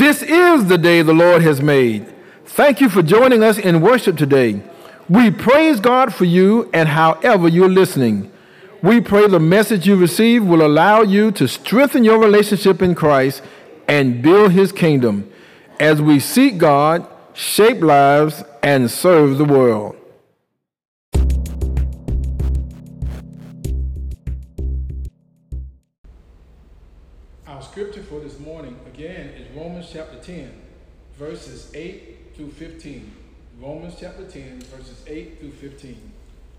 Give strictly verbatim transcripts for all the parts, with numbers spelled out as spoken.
This is the day the Lord has made. Thank you for joining us in worship today. We praise God for you and however you're listening. We pray the message you receive will allow you to strengthen your relationship in Christ and build his kingdom as we seek God, shape lives, and serve the world. Our scripture for this morning, again, is Romans chapter ten, verses eight through fifteen. Romans chapter ten, verses eight through fifteen.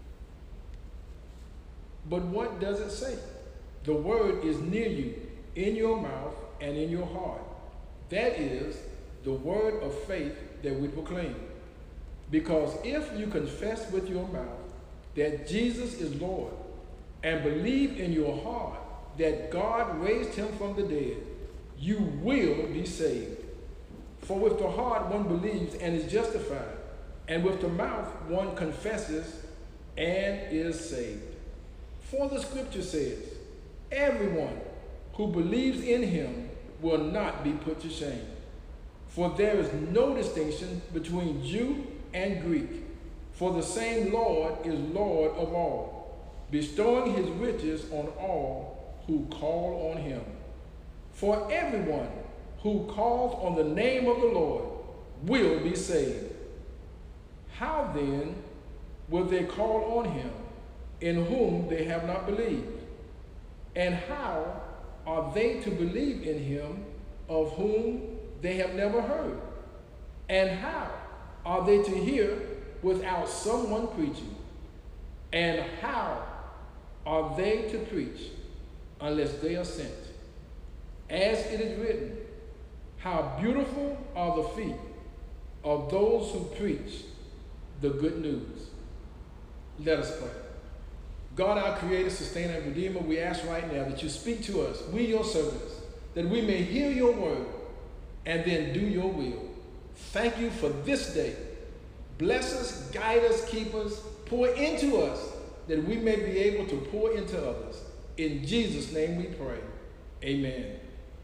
But what does it say? The word is near you, in your mouth and in your heart. That is the word of faith that we proclaim. Because if you confess with your mouth that Jesus is Lord and believe in your heart that God raised him from the dead, you will be saved. For with the heart one believes and is justified, and with the mouth one confesses and is saved. For the scripture says, everyone who believes in him will not be put to shame. For there is no distinction between Jew and Greek, for the same Lord is Lord of all, bestowing his riches on all who call on him. For everyone who calls on the name of the Lord will be saved. How then will they call on him in whom they have not believed? And how are they to believe in him of whom they have never heard? And how are they to hear without someone preaching? And how are they to preach unless they are sent? As it is written, how beautiful are the feet of those who preach the good news. Let us pray. God, our creator, sustainer, and redeemer, we ask right now that you speak to us, we your servants, that we may hear your word and then do your will. Thank you for this day. Bless us, guide us, keep us, pour into us, that we may be able to pour into others. In Jesus' name we pray. Amen.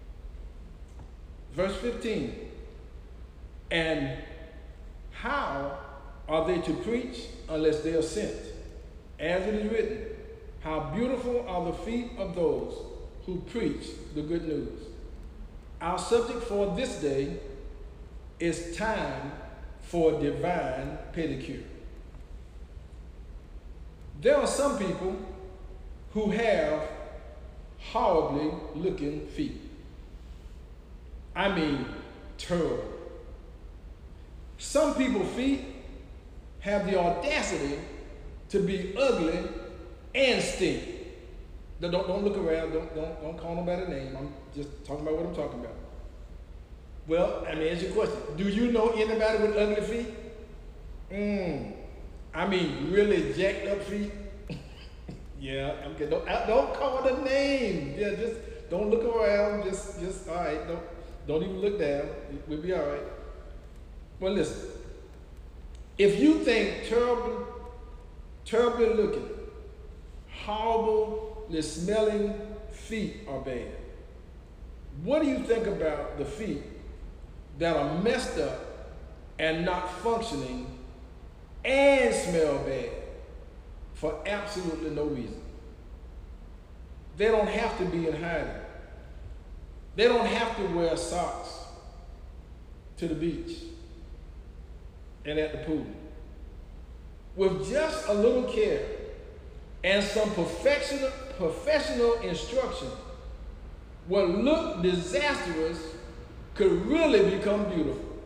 Verse fifteen. And how are they to preach unless they are sent? As it is written, how beautiful are the feet of those who preach the good news. Our subject for this day is time for divine pedicure. There are some people who have horribly looking feet. I mean, terrible. Some people's feet have the audacity to be ugly and stink. Don't, don't look around, don't, don't, don't call nobody a name. I'm just talking about what I'm talking about. Well, I mean, answer your question. Do you know anybody with ugly feet? Mm, I mean, really jacked up feet? Yeah, I'm kidding. Don't, don't call the name. Yeah, just don't look around. Just, just, all right, don't, don't even look down. We'll be all right. Well, listen. If you think terrible, terribly looking, horribly smelling feet are bad, what do you think about the feet that are messed up and not functioning and smell bad for absolutely no reason? They don't have to be in hiding. They don't have to wear socks to the beach and at the pool. With just a little care and some professional, professional instruction, what looked disastrous could really become beautiful.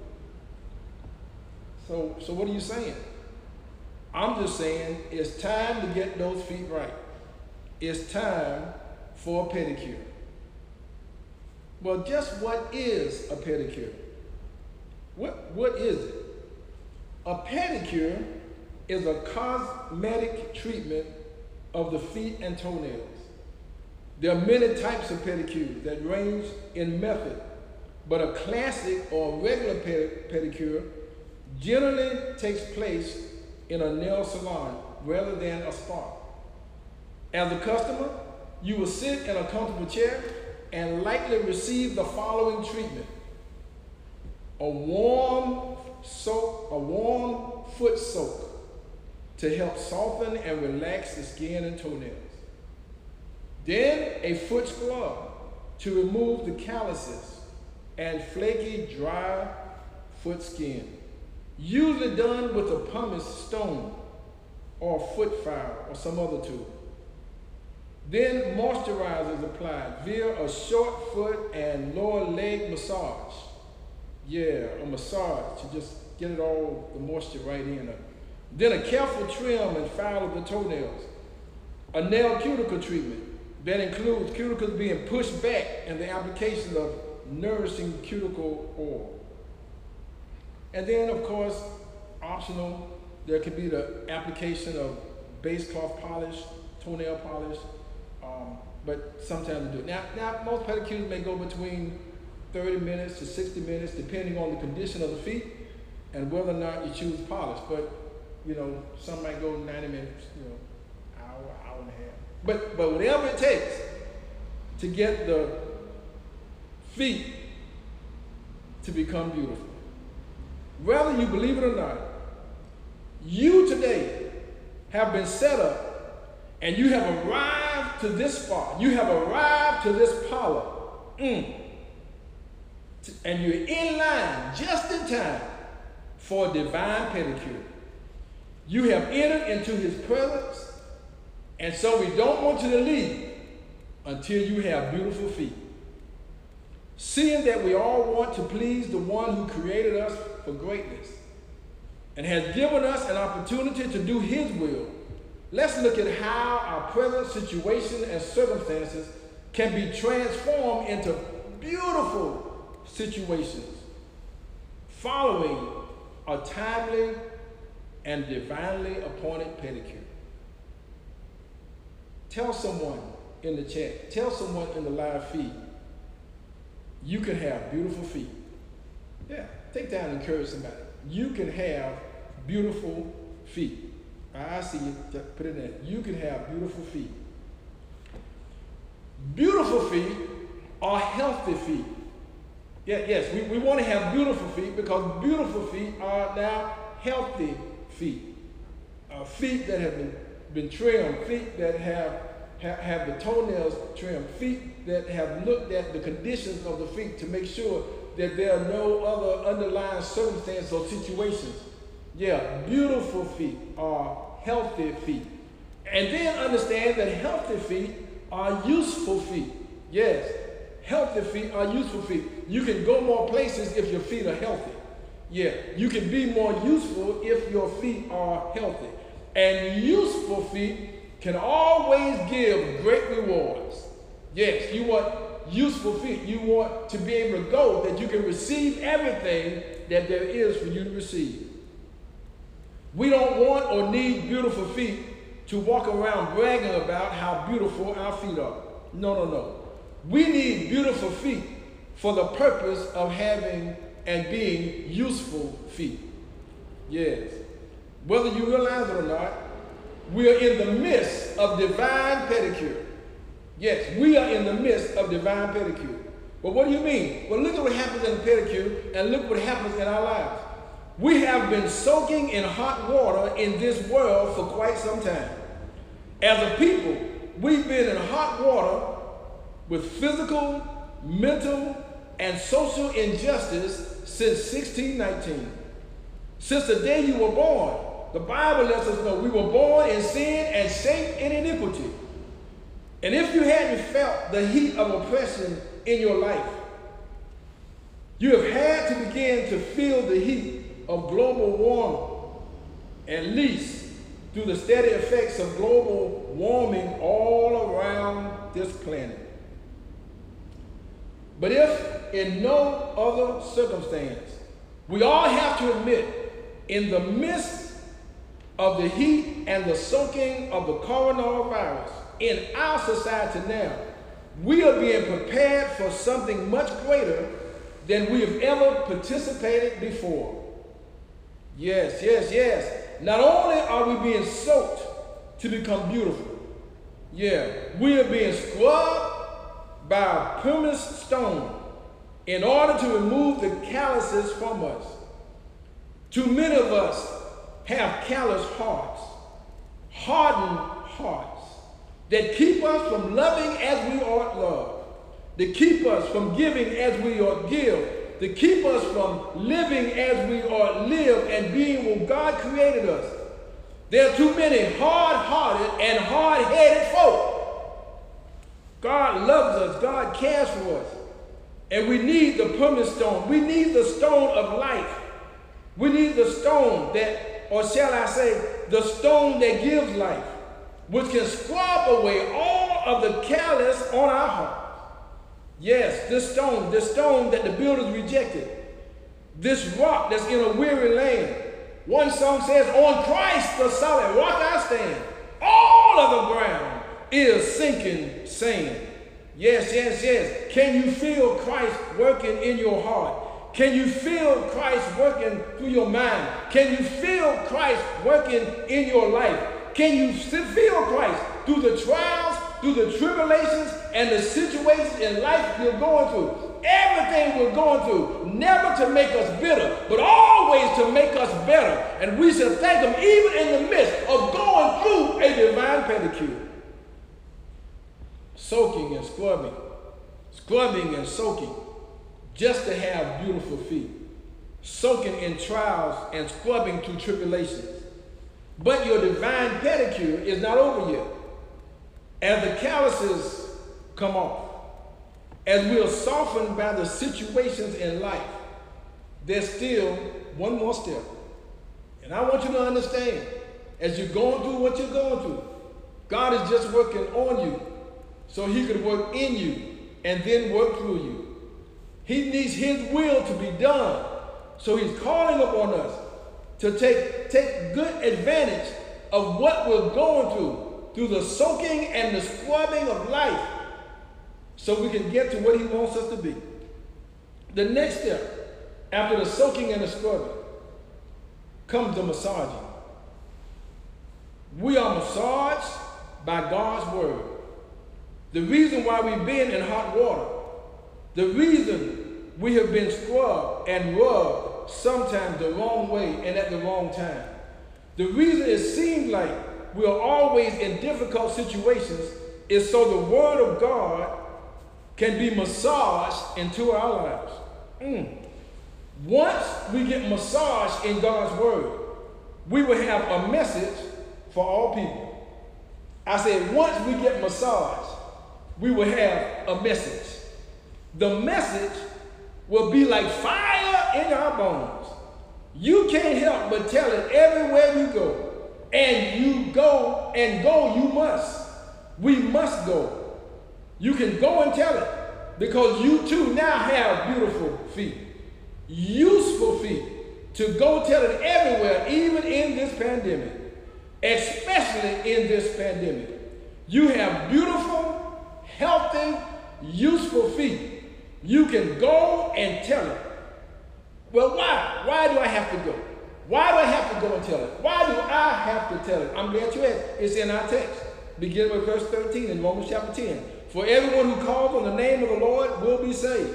So, so what are you saying? I'm just saying it's time to get those feet right. It's time for a pedicure. Well, just what is a pedicure? What, what is it? A pedicure is a cosmetic treatment of the feet and toenails. There are many types of pedicures that range in method, but a classic or regular pedicure generally takes place in a nail salon rather than a spa. As a customer, you will sit in a comfortable chair and likely receive the following treatment. a warm soak, a warm foot soak to help soften and relax the skin and toenails. Then a foot scrub to remove the calluses and flaky, dry foot skin. Usually done with a pumice stone or foot file or some other tool. Then moisturizer is applied via a short foot and lower leg massage. Yeah, a massage to just get it all, the moisture right in. Then a careful trim and file of the toenails. A nail cuticle treatment that includes cuticles being pushed back and the application of nourishing cuticle oil. And then, of course, optional, there could be the application of base cloth polish, toenail polish, um, but sometimes they do it. Now, now, most pedicures may go between thirty minutes to sixty minutes, depending on the condition of the feet and whether or not you choose polish. But, you know, some might go ninety minutes, you know, hour, hour and a half. But, but whatever it takes to get the feet to become beautiful. Whether you believe it or not, you today have been set up and you have arrived to this spot. You have arrived to this parlor. Mm. And you're in line just in time for a divine pedicure. You have entered into his presence, and so we don't want you to leave until you have beautiful feet. Seeing that we all want to please the one who created us for greatness and has given us an opportunity to do his will, let's look at how our present situation and circumstances can be transformed into beautiful situations following a timely and divinely appointed pedicure. Tell someone in the chat, tell someone in the live feed, you can have beautiful feet. Yeah, take time and encourage somebody. You can have beautiful feet. I see you, put it in. You can have beautiful feet. Beautiful feet are healthy feet. Yeah, yes, we, we want to have beautiful feet because beautiful feet are now healthy feet. Uh, feet that have been, been trimmed, feet that have, have, have the toenails trimmed, feet that have looked at the conditions of the feet to make sure that there are no other underlying circumstances or situations. Yeah, beautiful feet are healthy feet. And then understand that healthy feet are useful feet. Yes, healthy feet are useful feet. You can go more places if your feet are healthy. Yeah, you can be more useful if your feet are healthy. And useful feet can always give great rewards. Yes, you want useful feet. You want to be able to go that you can receive everything that there is for you to receive. We don't want or need beautiful feet to walk around bragging about how beautiful our feet are. No, no, no. We need beautiful feet for the purpose of having and being useful feet. Yes. Whether you realize it or not, we are in the midst of divine pedicure. Yes, we are in the midst of divine pedicure. But what do you mean? Well, look at what happens in the pedicure and look what happens in our lives. We have been soaking in hot water in this world for quite some time. As a people, we've been in hot water with physical, mental, and social injustice since sixteen nineteen. Since the day you were born, the Bible lets us know we were born in sin and shaped in iniquity. And if you hadn't felt the heat of oppression in your life, you have had to begin to feel the heat of global warming, at least through the steady effects of global warming all around this planet. But if in no other circumstance, we all have to admit, in the midst of the heat and the soaking of the coronavirus in our society now, we are being prepared for something much greater than we have ever participated before. Yes, yes, yes. Not only are we being soaked to become beautiful, yeah, we are being scrubbed by a pumice stone in order to remove the calluses from us. Too many of us have callous hearts, hardened hearts, that keep us from loving as we ought love, that keep us from giving as we ought give, to keep us from living as we ought live and being what God created us. There are too many hard-hearted and hard-headed folk. God loves us. God cares for us. And we need the permanent stone. We need the stone of life. We need the stone that, or shall I say, the stone that gives life, which can scrub away all of the callous on our heart. Yes, this stone, this stone that the builders rejected, this rock that's in a weary land. One song says, on Christ the solid rock I stand. All of the ground is sinking sand. Yes, yes, yes. Can you feel Christ working in your heart? Can you feel Christ working through your mind? Can you feel Christ working in your life? Can you feel Christ through the trials, through the tribulations, and the situations in life you're going through? Everything we're going through, never to make us bitter, but always to make us better. And we should thank him even in the midst of going through a divine pedicure. Soaking and scrubbing, scrubbing and soaking, just to have beautiful feet. Soaking in trials and scrubbing through tribulations. But your divine pedicure is not over yet. As the calluses come off, as we are softened by the situations in life, there's still one more step. And I want you to understand, as you're going through what you're going through, God is just working on you so he could work in you and then work through you. He needs his will to be done. So he's calling upon us to take, take good advantage of what we're going through, through the soaking and the scrubbing of life, so we can get to what he wants us to be. The next step, after the soaking and the scrubbing, comes the massaging. We are massaged by God's word. The reason why we've been in hot water, the reason we have been scrubbed and rubbed sometimes the wrong way and at the wrong time, the reason it seems like we are always in difficult situations is so the word of God can be massaged into our lives. Mm. Once we get massaged in God's word, we will have a message for all people. I said, once we get massaged, we will have a message. The message will be like fire in our bones. You can't help but tell it everywhere you go. And you go, and go you must. We must go. You can go and tell it, because you too now have beautiful feet, useful feet, to go tell it everywhere, even in this pandemic, especially in this pandemic. You have beautiful, healthy, useful feet. You can go and tell it. Well, why? Why do I have to go? Why do I have to go and tell it? Why do I have to tell it? I'm glad you asked. It's in our text, beginning with verse thirteen in Romans chapter ten. For everyone who calls on the name of the Lord will be saved.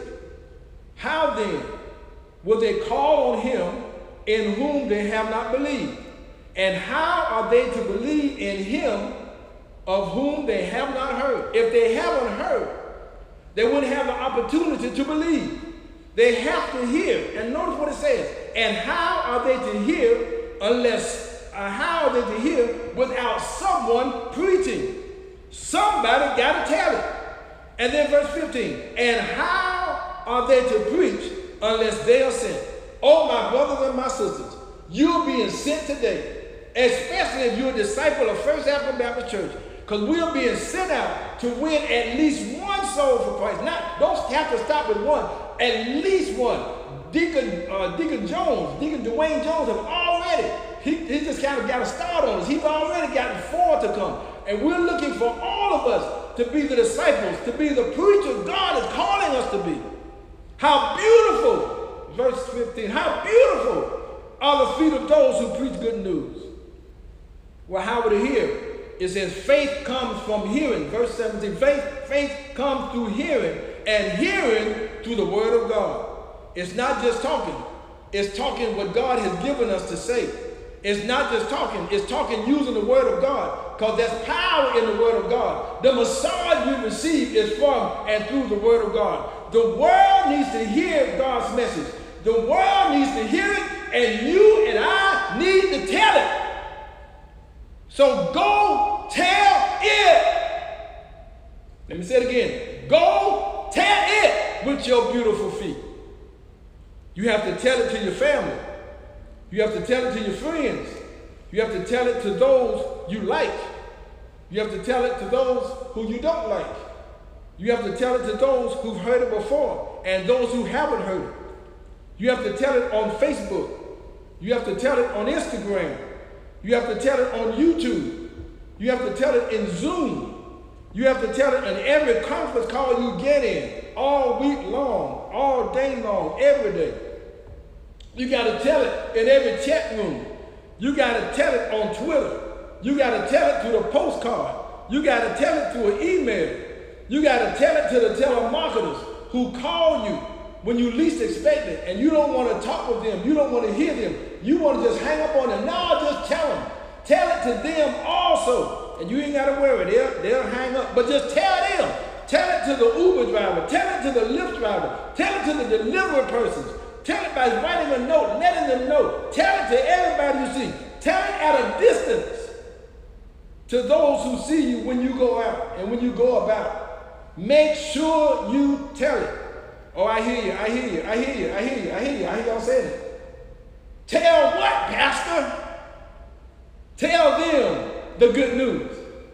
How then will they call on him in whom they have not believed? And how are they to believe in him of whom they have not heard? If they haven't heard, they wouldn't have the opportunity to believe. They have to hear. And notice what it says. And how are they to hear unless, uh, how are they to hear without someone preaching? Somebody got to tell it. And then verse fifteen. And how are they to preach unless they are sent? Oh, my brothers and my sisters, you're being sent today, especially if you're a disciple of First African Baptist Church, because we're being sent out to win at least one soul for Christ. Not, don't have to stop with one, at least one. Deacon, uh, Deacon Jones, Deacon Dwayne Jones have already, he, he just kind of got a start on us. He's already gotten four to come. And we're looking for all of us to be the disciples, to be the preachers God is calling us to be. How beautiful, verse fifteen, how beautiful are the feet of those who preach good news. Well, how would it hear? It says faith comes from hearing. Verse seventeen, faith, faith comes through hearing, and hearing through the word of God. It's not just talking. It's talking what God has given us to say. It's not just talking. It's talking using the word of God, because there's power in the word of God. The massage we receive is from and through the word of God. The world needs to hear God's message. The world needs to hear it, and you and I need to tell it. So go tell it. Let me say it again. Go tell it with your beautiful feet. You have to tell it to your family. You have to tell it to your friends. You have to tell it to those you like. You have to tell it to those who you don't like. You have to tell it to those who've heard it before and those who haven't heard it. You have to tell it on Facebook. You have to tell it on Instagram. You have to tell it on YouTube. You have to tell it in Zoom. You have to tell it in every conference call you get in, all week long, all day long, every day. You got to tell it in every chat room. You got to tell it on Twitter. You got to tell it through a postcard. You got to tell it through an email. You got to tell it to the telemarketers who call you when you least expect it, and you don't want to talk with them. You don't want to hear them. You want to just hang up on them. No, just tell them. Tell it to them also. And you ain't got to worry. They'll, they'll hang up. But just tell them. Tell it to the Uber driver. Tell it to the Lyft driver. Tell it to the delivery persons. Tell it by writing a note, letting them know. Tell it to everybody you see. Tell it at a distance to those who see you when you go out and when you go about. Make sure you tell it. Oh, I hear you, I hear you, I hear you, I hear you, I hear you, I hear y'all saying it. Tell what, Pastor? Tell them the good news.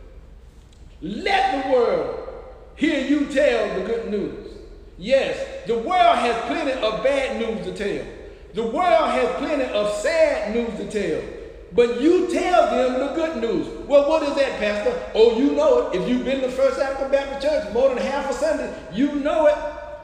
Let the world hear you tell the good news. Yes, the world has plenty of bad news to tell. The world has plenty of sad news to tell. But you tell them the good news. Well, what is that, Pastor? Oh, you know it. If you've been to First African Baptist Church more than half a Sunday, you know it.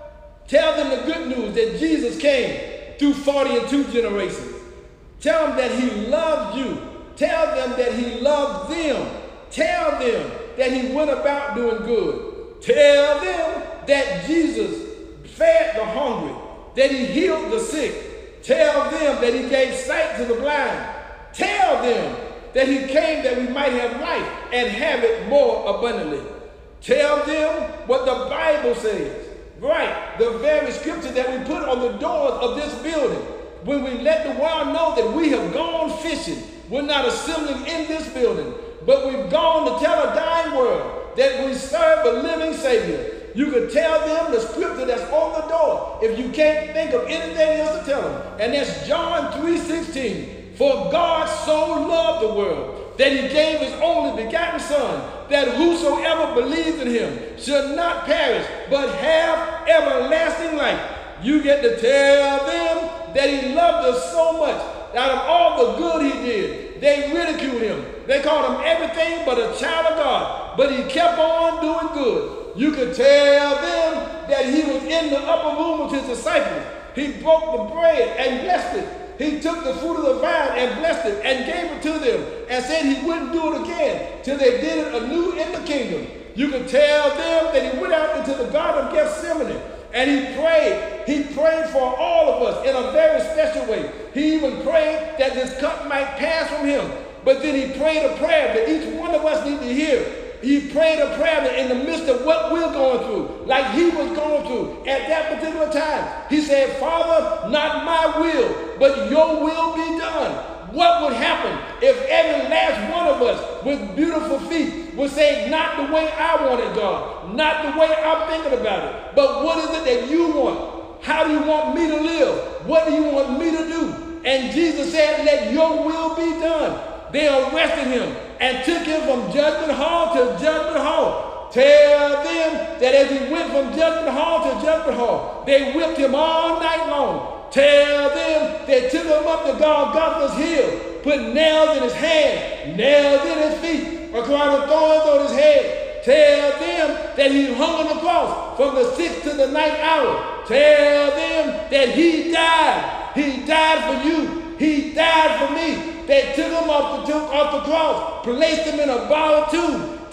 Tell them the good news that Jesus came through forty and two generations. Tell them that he loved you. Tell them that he loved them. Tell them that he went about doing good. Tell them that Jesus fed the hungry, that he healed the sick. Tell them that he gave sight to the blind. Tell them that he came that we might have life and have it more abundantly. Tell them what the Bible says. Right, the very scripture that we put on the doors of this building. When we let the world know that we have gone fishing, we're not assembling in this building, but we've gone to tell a dying world that we serve a living Savior. You could tell them the scripture that's on the door if you can't think of anything else to tell them. And that's John three sixteen. For God so loved the world that he gave his only begotten Son, that whosoever believes in him should not perish, but have everlasting life. You get to tell them that he loved us so much. Out of all the good he did, they ridiculed him. They called him everything but a child of God. But he kept on doing good. You could tell them that he was in the upper room with his disciples. He broke the bread and blessed it. He took the fruit of the vine and blessed it and gave it to them and said he wouldn't do it again till they did it anew in the kingdom. You could tell them that he went out into the Garden of Gethsemane and he prayed. He prayed for all of us in a very special way. He even prayed that this cup might pass from him. But then he prayed a prayer that each one of us need to hear. He prayed a prayer that in the midst of what we're going through, like he was going through at that particular time. He said, Father, not my will, but your will be done. What would happen if every last one of us with beautiful feet would say, not the way I want it, God, not the way I'm thinking about it, but what is it that you want? How do you want me to live? What do you want me to do? And Jesus said, let your will be done. They arrested him and took him from judgment hall to judgment hall. Tell them that as he went from judgment hall to judgment hall, they whipped him all night long. Tell them they took him up to Golgotha's hill, put nails in his hands, nails in his feet, a crown of thorns on his head. Tell them that he hung on the cross from the sixth to the ninth hour. Tell them that he died. He died for you. He died for me. They took him off the, off the cross, placed him in a borrowed tomb.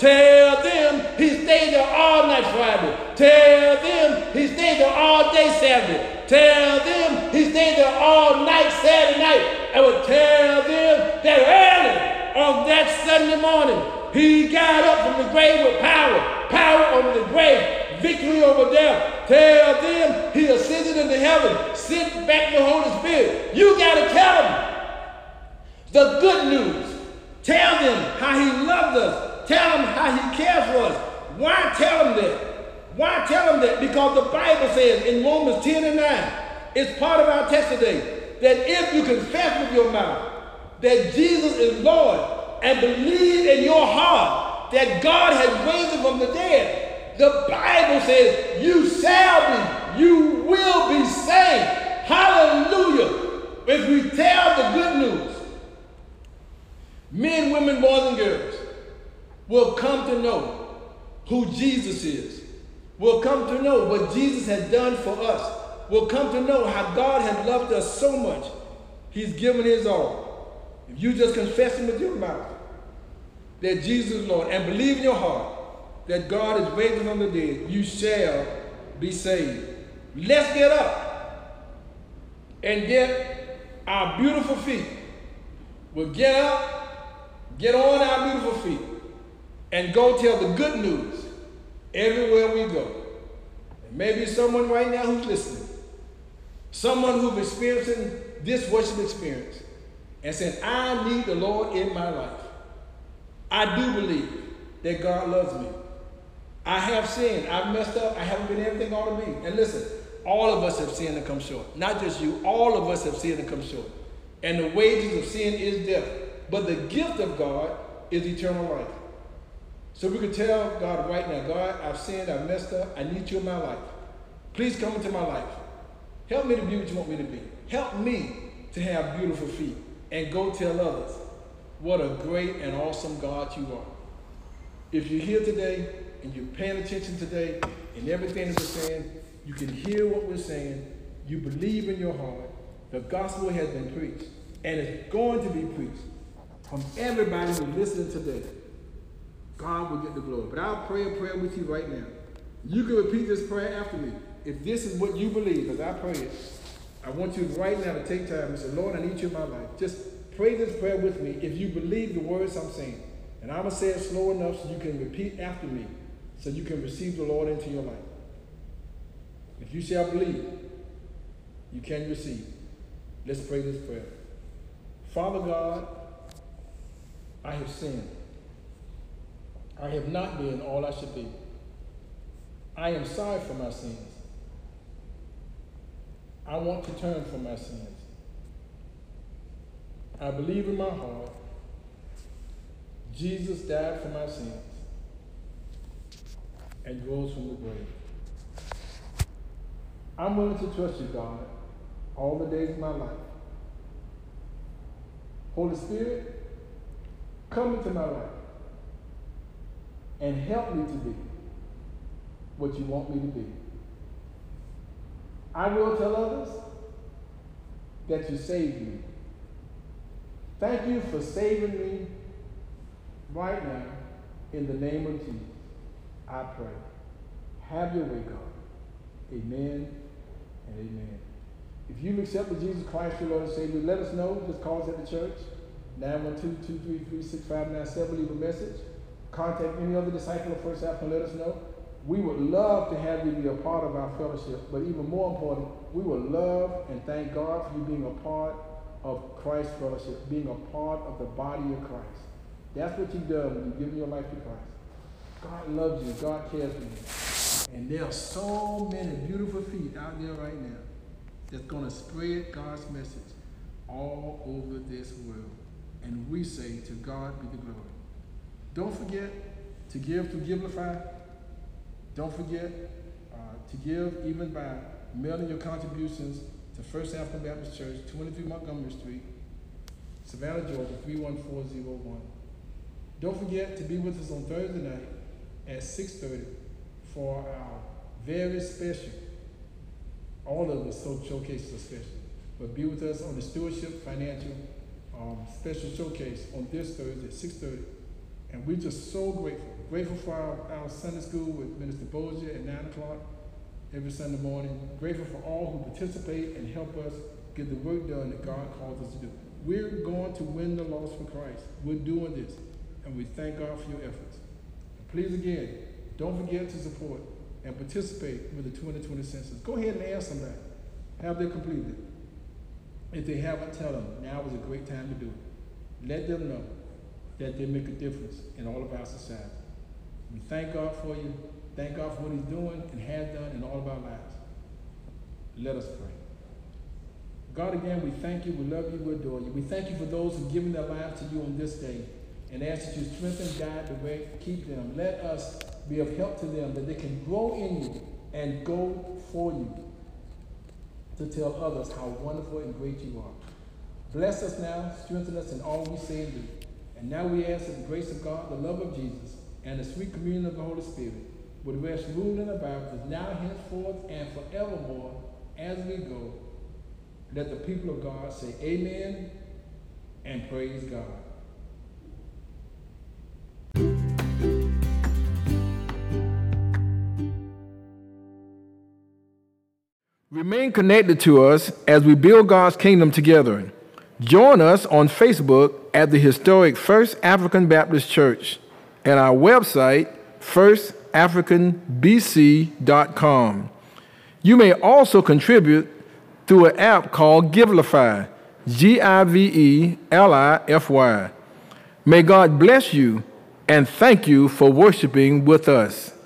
Tell them he stayed there all night Friday. Tell them he stayed there all day Saturday. Tell them he stayed there all night Saturday night. I would tell them that early on that Sunday morning, he got up from the grave with power. Power over the grave. Victory over death. Tell them he ascended into heaven. Sent back the Holy Spirit. You got to tell them the good news. Tell them how he loved us. Tell them how he cares for us. Why tell them that? Why tell them that? Because the Bible says in Romans ten and nine, it's part of our text today, that if you confess with your mouth that Jesus is Lord and believe in your heart that God has raised him from the dead, the Bible says you shall be, you will be saved. Hallelujah. If we tell the good news, men, women, boys, and girls will come to know who Jesus is, will come to know what Jesus has done for us, will come to know how God has loved us so much, he's given his all. If you just confess him with your mouth that Jesus is Lord and believe in your heart that God is raised from the dead, you shall be saved. Let's get up and get our beautiful feet. We'll get up, get on our beautiful feet, and go tell the good news everywhere we go. And maybe someone right now who's listening, someone who's experiencing this worship experience and saying, I need the Lord in my life. I do believe that God loves me. I have sinned. I've messed up. I haven't been everything I ought to be. And listen, all of us have sinned and come short. Not just you. All of us have sinned and come short. And the wages of sin is death. But the gift of God is eternal life. So we can tell God right now, God, I've sinned, I've messed up, I need you in my life. Please come into my life. Help me to be what you want me to be. Help me to have beautiful feet and go tell others what a great and awesome God you are. If you're here today and you're paying attention today and everything that we're saying, you can hear what we're saying, you believe in your heart, the gospel has been preached, and it's going to be preached from everybody who's listening today. God will get the glory. But I'll pray a prayer with you right now. You can repeat this prayer after me. If this is what you believe, as I pray it, I want you right now to take time and say, Lord, I need you in my life. Just pray this prayer with me if you believe the words I'm saying. And I'm going to say it slow enough so you can repeat after me, so you can receive the Lord into your life. If you shall believe, you can receive. Let's pray this prayer. Father God, I have sinned. I have not been all I should be. I am sorry for my sins. I want to turn from my sins. I believe in my heart Jesus died for my sins and rose from the grave. I'm willing to trust you, God, all the days of my life. Holy Spirit, come into my life and help me to be what you want me to be. I will tell others that you saved me. Thank you for saving me right now in the name of Jesus. I pray. Have your way, God. Amen and amen. If you've accepted Jesus Christ, your Lord and Savior, let us know. Just call us at the church. nine one two, two three three, six five nine seven. Leave a message. Contact any other disciple of First African and let us know. We would love to have you be a part of our fellowship, but even more important, we would love and thank God for you being a part of Christ's fellowship, being a part of the body of Christ. That's what you've done when you've given your life to Christ. God loves you. God cares for you. And there are so many beautiful feet out there right now that's going to spread God's message all over this world. And we say, to God be the glory. Don't forget to give to Givelify. Don't forget uh, to give even by mailing your contributions to First African Baptist Church, twenty-three Montgomery Street, Savannah, Georgia, three one four zero one. Don't forget to be with us on Thursday night at six thirty for our very special, all of the showcases are special, but be with us on the Stewardship Financial um, Special Showcase on this Thursday at six thirty And we're just so grateful. Grateful for our, our Sunday school with Minister Bozier at nine o'clock every Sunday morning. Grateful for all who participate and help us get the work done that God calls us to do. We're going to win the lost for Christ. We're doing this, and we thank God for your efforts. And please, again, don't forget to support and participate with the twenty twenty census. Go ahead and ask somebody. Have they completed it? If they haven't, tell them now is a great time to do it. Let them know that they make a difference in all of our society. We thank God for you. Thank God for what he's doing and has done in all of our lives. Let us pray. God, again, we thank you, we love you, we adore you. We thank you for those who've given their lives to you on this day, and ask that you strengthen, guide, direct, keep them. Let us be of help to them, that they can grow in you and go for you to tell others how wonderful and great you are. Bless us now, strengthen us in all we say and do. And now we ask that the grace of God, the love of Jesus, and the sweet communion of the Holy Spirit would rest, rule, and abide with us now, henceforth, and forevermore as we go. Let the people of God say amen and praise God. Remain connected to us as we build God's kingdom together. Join us on Facebook at the historic First African Baptist Church and our website, first african b c dot com. You may also contribute through an app called Givelify, G I V E L I F Y. May God bless you, and thank you for worshiping with us.